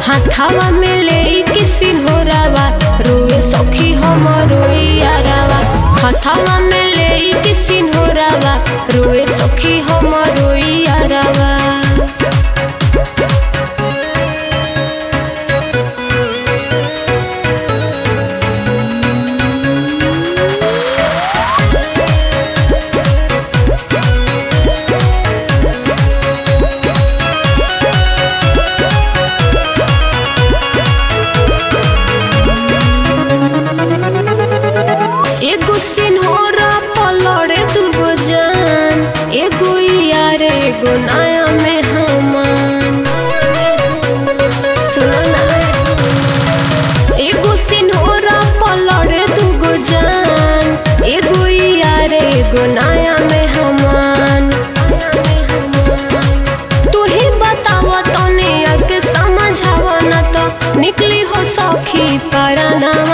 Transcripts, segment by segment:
हाथावा में लेके सिंहोरावा रोए सखी हमरो यारावा। हाथावा में लेके सिंहोरावा रोए सखी हमरो यारावा। एगो सिंहोरा पलड़े दुगो जान, एगो यार एगो नया मेहमान। सुनो ना, एगो सिंहोरा पलड़े दुगो जान, एगो यार एगो नया मेहमान। तू ही बतावा तने आके समझावा ना तो निकली हो सखी परनावा।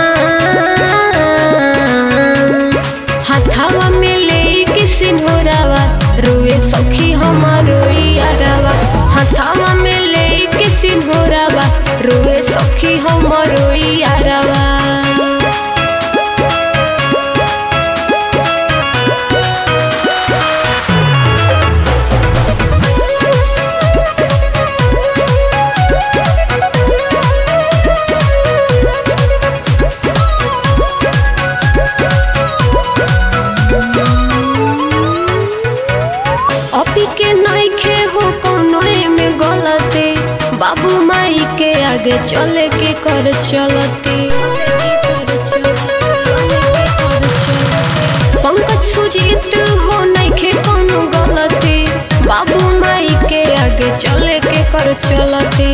हाथावा में लेके सिंहोरावा रोए सखी हमरो यारावा। हाथावा में लेके सिंहोरावा रोए सखी हमरो यारावा। अपी के नइखे हो कोनो में गलती, बाबू माई के आगे चले के कर चलती। पंकज सुजीत हो नइखे कोनो गलती, बाबू माई के आगे चले के कर चलती।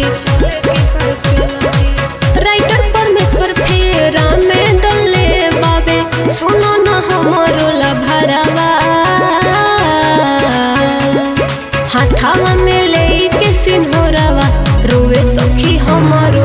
राइटर परमेश्वर फेरा में डले बाबे सुनो न हमरो लभरावा। हाथावा में लेके सिंहोरावा रोए सखी हमरो